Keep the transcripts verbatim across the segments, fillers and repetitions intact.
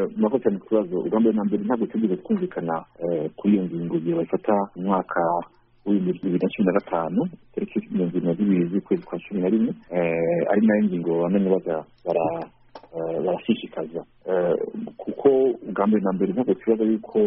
mako cyane kubazo ugambye na mbere ntabwo tugeze twumvikana kuri iyo ngingo gihe bafata umwaka w'ibihumbi bibiri na cumi na gatanu tariki mirongo irindwi na zibiri z'ukwezi kwa cumi na rimwe ari nayo ngingo bamenye baza barashishikaza kuko ugambye na mbere ntabwo tubaza yuko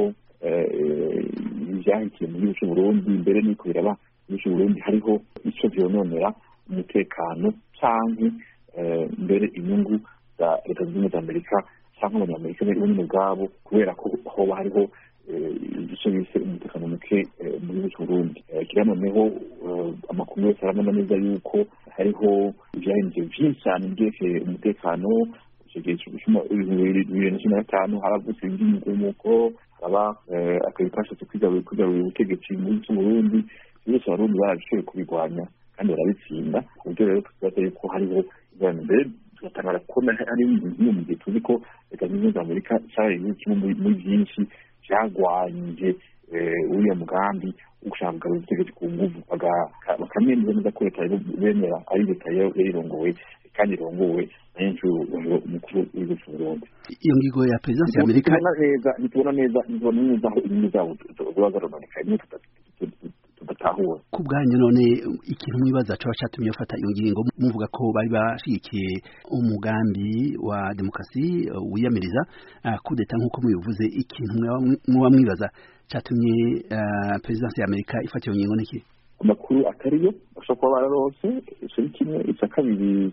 byahikiye mu gihugu cy'u Burundi mbere n'uko biraba mu gihugu cy'u Burundi hariho icyo byononera umutekano cyangwa mbere inyungu za leta zunze ubumwe za Amerika cyangwa abanyamerika bo nyine ubwabo kubera ko hoba hariho igice bise umutekano muke mu gihugu cy'u Burundi kira noneho amakuru yose arabona neza yuko hariho ibyahinduye byinshi cyane byerekeye umutekano igihe bibiri na cumi na gatanu haravutse iby'umugomuko haba akazi kashatse kwigarurira ubutegetsi mu gihugu cy'u Burundi byose abarundi barabishoboye kubirwanya kandi barabitsinda ku buryo rero tubaza yuko hariho ibintu mbere tugatangara kubona ari ibintu mu gihe tuzi ko leta zunze ubumwe za Amerika cyari kimwe muri byinshi byagwanyije uriya mugambi wo gushaka kugarura ubutegetsi ku nguvu bakamwemeza neza ko leta bemera ari leta yayirongowe kandi irongowe umukuru w'igihugu cy'u Burundi. Iyo ngingo ya perezidansi ya Amerika ntitubona neza ntitubona neza aho inyungu zabo ziba zarononeka niyo tudatahura. Ku bwanyu none ikintu mwibaza coba catumye bafata iyo ngingo muvuga ko bari bashigikiye umugambi wa demokarasi wiyamiriza kudeta nk'uko mubivuze, ikintu mwa mwibaza catumye perezidansi ya Amerika ifata iyo ngingo niki? Amakuru atariyo bashobora kuba bararose ico kimwe ica kabiri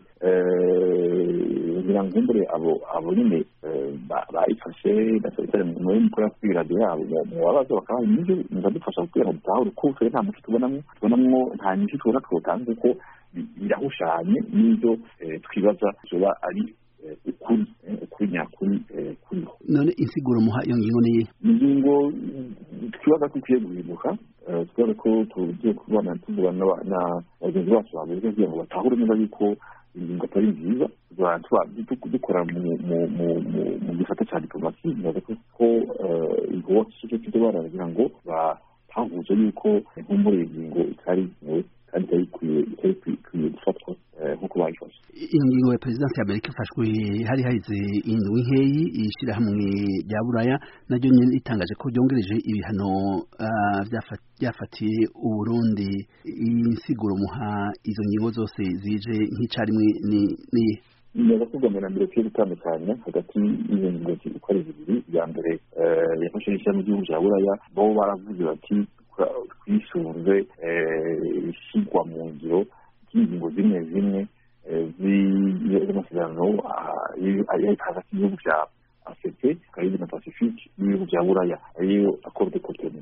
ngirangumbure abo abo nyine bayifashe basabitare mu mukora kuri radio yabo mu babazo bakaba n'ibyo ndadufasha kugira ngo dutahure ko nta muco tubonamwo tubonamwo nta nyinshi tubona twotanga ko birahushanye n'ibyo twibaza zoba ari ukuri ukuri nyakuri kuriho. None insiguro muha iyo ngingo ni ingingo twibaza ko ikwiye guhinduka, twibaza ko tugiye kubona tuvugana na bagenzi bacu b'Amerika kugira ngo batahure neza yuko ingingo atari nziza, dukora mu gisata cya diplomasi bibaza ko igihugu cyo kidobara kugira ngo batahuze yuko inkumbure ingingo itari kandi itari ikwiye gufatwa nk'uko bayifashe. Iyo ngingo ya perezidansi ya Amerika ifashwe hari harize indwi nkeyi ishirahamwe rya Buraya naryo nyene itangaje ko ryongereje ibihano byafatiye u Burundi. Insiguro muha izo ngingo zose zije nk'icarimwe ni ni niba kugamira mbere cyo gutandukanya hagati y'izo ngingo zikora zibiri. Ya mbere yafashe ishami ry'igihugu cya Buraya bo baravuze bati twisunze ishyirwa mu ngiro ry'ingingo zimwe zimwe z'amasezerano hagati y'ibihugu bya afurika karibie na pacifique n'ibihugu bya Buraya ariyo accord de Cotonou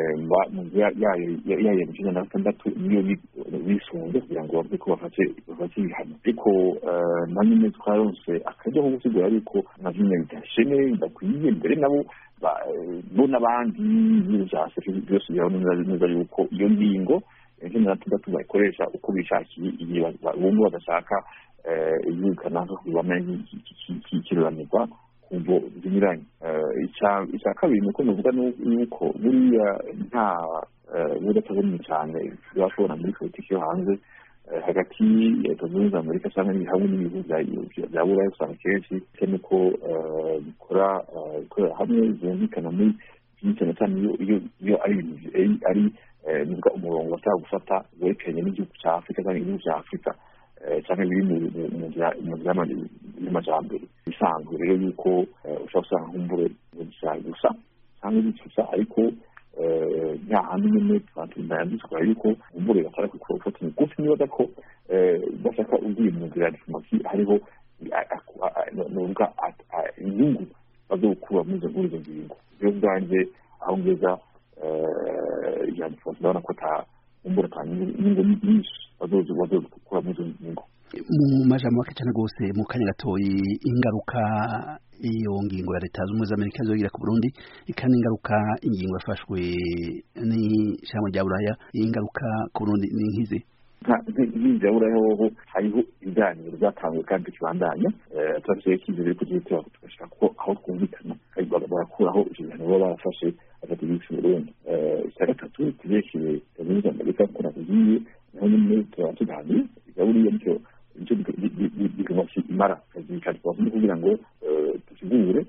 yayo ya mirongo na gatandatu niyo bisunze kugira ngo bavuge ko bafate bafate ibihano. Ariko na nyine twaronse akajya ko gusigura yuko na nyine bidashene bidakwiye mbere nabo bo n'abandi bya afurika byose birabona neza yuko iyo ngingo mirongo na gatandatu bayikoresha uko bishakiye igihe bumwe badashaka yirukana nko kubona ikiranirwa kumvo zinyuranye. Icya kabiri nuko nuvuga nuko buriya nta budatabonye cyane bashobora muri politiki yo hanze hagati ya Leta Zunze Ubumwe za Amerika cyangwa hamwe n'ibihugu bya Buraya usanga kenshi cyane ko bikora bikorera hamwe byumvikana muri cyane cyane iyo ari ari nuvuga umurongo bashaka gufata werekanye n'igihugu cya Afurika cyangwa igihugu cya Afurika cyangwa biri mu y'amajambere bisanzwe rero yuko ushobora gusanga nk'umbure gusa cyangwa gusa ariko nta handi nyine twanditswe yuko umbure batara gufata imigufi niba ko bashaka ugiye mu nzira ya diplomasi hariho nuvuga inyungu bazokura muri izo ngingo. Rero bwanjye aho ngeza yani ndabona ko ta umbura tani ningo nyinshi bazoze bazoze gukora mu ngingo. Mu majambo make cyane gose mu kanya gatoyi ingaruka iyo ngingo ya Leta Zunze Ubumwe za Amerika zogira ku Burundi ikana ingaruka ingingo yafashwe ni shamwe rya Buraya ingaruka ku Burundi ni nkize nta Buraya ho hariho ibiganiro byatangwe kandi kibandanya twaseye kizere ko gihe twashaka ko aho twumvikana kandi barakuraho ibintu baba barafashe hagati y'isi Burundi. Icya gatatu tubeshyire muri Amerika ko nagiye naho nyine turatuganye buriya nicyo nicyo diplomasi imara kazi kandi kugira ngo tusigure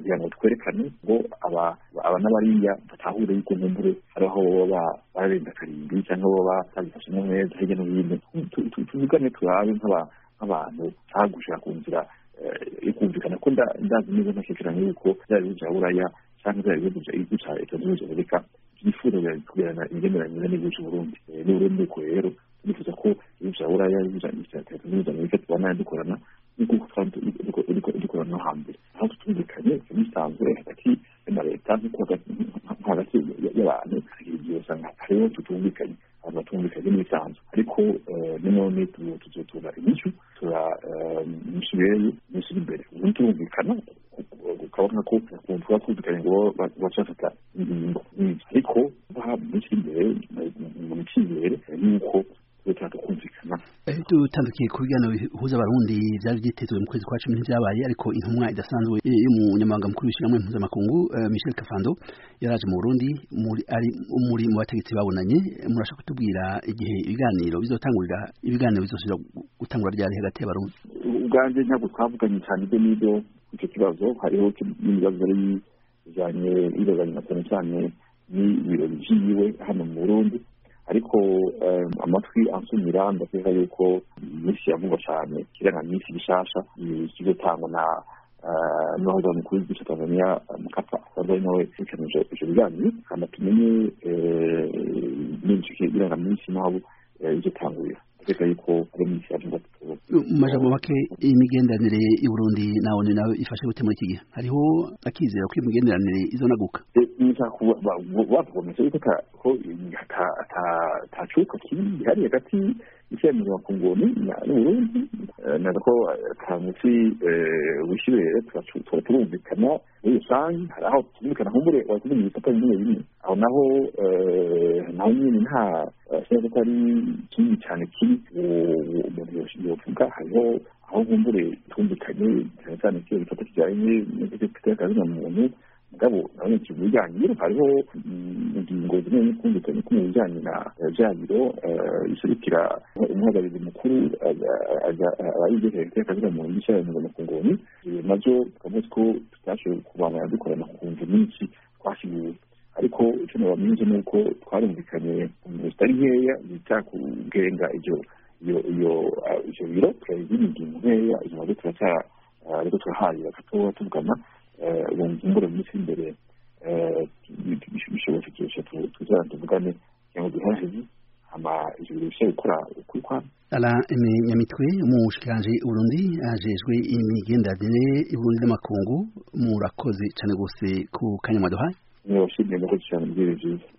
kugira ngo twerekane ngo aba aba n'abariya batahure yuko nkumbure hari aho baba barenza karindwi cyangwa baba babifashemo neza hirya no hino tuvugane turabe nk'abantu nta gushaka ku nzira yo kumvikana ko ndazi neza ntashyikiranye yuko byaba ibihugu bya buraya cyangwa byaba ibihugu bya leta zunze ubumwe za amerika byifuza kugirana imigenderanire n'igihugu cy'uburundi n'uburundi ko rero turifuza ko ibihugu bya buraya ibihugu bya leta zunze ubumwe za amerika tubana dukorana nk'uko twari dukorana no hambere aho tutumvikanye bisanzwe hagati na leta nk'uko hagati y'abantu igihe usanga hariho tutumvikanye abantu batumvikanye n'ibisanzwe ariko nanone tuzotura inyishu tura inyishu rero inyishu imbere ubundi turumvikana ukabona ko ukuntu tuba twumvikanye ngo bacafata ingingo nyinshi ariko inyishu imbere mu cyizere y'uko leta kumvikana dutandukiye ku biganiro bihuza abarundi byari byitezwe mu kwezi kwa cumi ntibyabaye ariko intumwa idasanzwe y'umunyamabanga mukuru w'ishyirahamwe mpuzamakungu Michel Kafando yaraje mu Burundi muri ari muri mu bategetsi babonanye murashaka kutubwira igihe ibiganiro bizotangurira ibiganiro bizosubira gutangura ryari hagati y'abarundi ubwanje ntabwo twavuganye cyane ibyo n'ibyo icyo kibazo hariho n'ibibazo bari bijanye n'ibirozanye na cyane cyane n'ibirori vyiwe hano mu Burundi ariko amatwi ansumira ndakeka yuko iminsi yavugwa cyane kirangamisi bishasha kizotangwa na n'uwahoze mukuru w'igihugu cya Tanzania Mkapa wari nawe yikanije ivyo biganiro hama tumenye n'inshike irangamisi nabo izotangurira ndakeka yuko ari iminsi yavugwa mu majambo make imigenderanire y'u Burundi nawe nawe ifashe gute muri iki gihe hariho akizera ko imigenderanire izonaguka bavuga yuko ko atacuka kiri hari hagati y'icyemezo makungoni n'uburundi naza ko kamutsi wishibere turumvikana muri rusange hari aho tumvikana nk'umure wakuvuga ibisata bimwe bimwe aho naho naho nyine nta sinzi ko ari kinini cyane kiri umuntu yovuga hariho aho nk'umure twumvikanye cyane cyane ko ibisata kijyanye n'akazi na muntu mugabo nabone kibujyanye hariho ingingo zimwe n'ukumvikanye ko mu bijyanye na jabiro isurikira umuhagararizi mukuru abayigejeje akazi mu ndishya mu makungoni nazo twavuze ko tutashoboye kubana dukorana ku mvu nyinshi twashyiriwe ariko icyo nabamenye ni uko twarumvikanye mu zitari nkeya bita kugenga ibyo iyo iyo ivyo biro turayigira ingingo nkeya izo nazo turacyara ariko turaharira gatoya tuvugana ubumbure mu minsi imbere bishobora cyose tuzana tuvugane cyangwa duhahe ama ivyo bishobora gukora ukuri kwa ala Nyamitwe umushikiranje Burundi ajejwe imigenderanire y'Uburundi n'amakungu murakoze cyane gose ku kanyamaduhaye niyo shimye no cyane mbere byiza